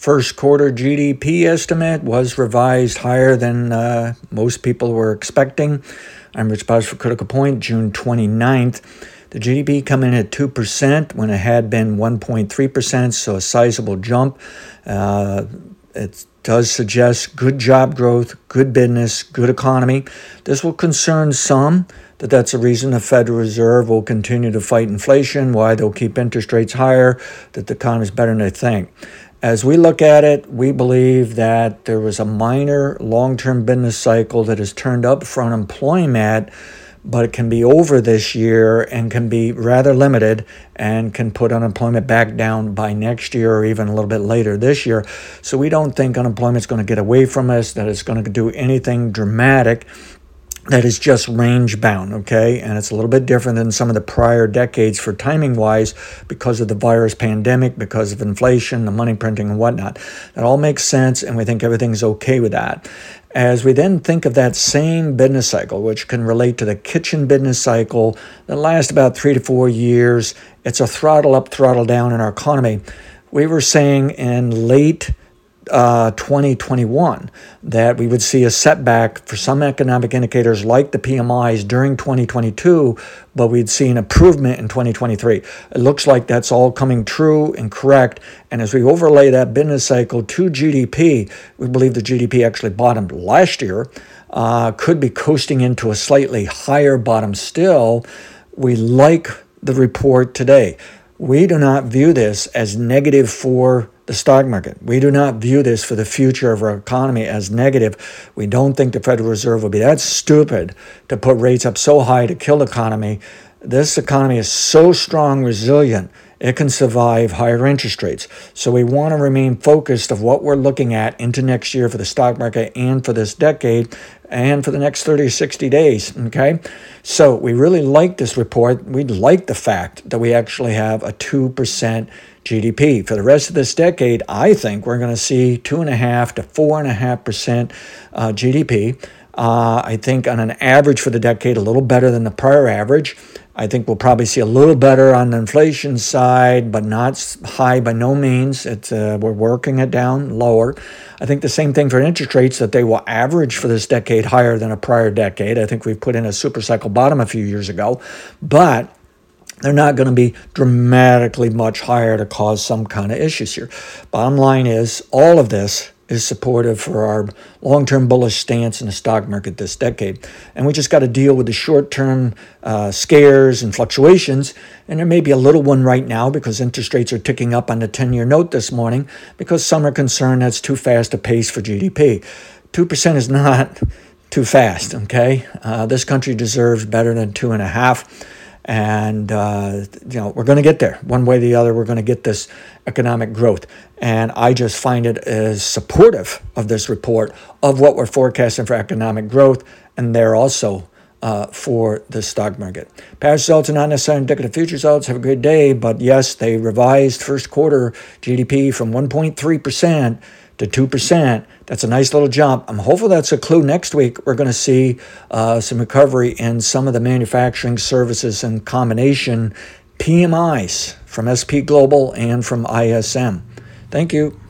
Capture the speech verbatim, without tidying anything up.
First quarter G D P estimate was revised higher than uh, most people were expecting. I'm Rich Bowers for Critical Point, June twenty-ninth. The G D P come in at two percent when it had been one point three percent, so a sizable jump. Uh, it does suggest good job growth, good business, good economy. This will concern some, that that's a reason the Federal Reserve will continue to fight inflation, why they'll keep interest rates higher, that the economy is better than they think. As we look at it, we believe that there was a minor long-term business cycle that has turned up for unemployment, but it can be over this year and can be rather limited and can put unemployment back down by next year or even a little bit later this year. So we don't think unemployment is going to get away from us, that it's going to do anything dramatic. That is just range bound, okay? And it's a little bit different than some of the prior decades for timing wise because of the virus pandemic, because of inflation, the money printing and whatnot. That all makes sense, and we think everything's okay with that. As we then think of that same business cycle, which can relate to the kitchen business cycle that lasts about three to four years, it's a throttle up, throttle down in our economy. We were saying in late Uh, twenty twenty-one that we would see a setback for some economic indicators like the P M Is during twenty twenty-two, but we'd see an improvement in twenty twenty-three. It looks like that's all coming true and correct. And as we overlay that business cycle to G D P, we believe the G D P actually bottomed last year, uh, could be coasting into a slightly higher bottom still. We like the report today. We do not view this as negative for the stock market. We do not view this for the future of our economy as negative. We don't think the Federal Reserve will be that stupid to put rates up so high to kill the economy. This economy is so strong, resilient, it can survive higher interest rates. So we want to remain focused of what we're looking at into next year for the stock market and for this decade and for the next thirty or sixty days, okay? So we really like this report. We like the fact that we actually have a two percent G D P. For the rest of this decade, I think we're going to see two point five to four point five percent uh, G D P. Uh, I think on an average for the decade, a little better than the prior average. I think we'll probably see a little better on the inflation side, but not high by no means. It's uh, we're working it down lower. I think the same thing for interest rates, that they will average for this decade higher than a prior decade. I think we've put in a super cycle bottom a few years ago, but they're not going to be dramatically much higher to cause some kind of issues here. Bottom line is, all of this is supportive for our long-term bullish stance in the stock market this decade. And we just got to deal with the short-term uh, scares and fluctuations. And there may be a little one right now because interest rates are ticking up on the ten-year note this morning because some are concerned that's too fast a pace for G D P. two percent is not too fast, okay? Uh, this country deserves better than two and a half. And, uh, you know, we're going to get there. One way or the other, we're going to get this economic growth. And I just find it as supportive of this report of what we're forecasting for economic growth. And they're also uh, for the stock market. Past results are not necessarily indicative of future results. Have a great day. But yes, they revised first quarter G D P from one point three percent to two percent. That's a nice little jump. I'm hopeful that's a clue. Next week, we're going to see uh, some recovery in some of the manufacturing services and combination P M Is from S and P Global and from I S M. Thank you.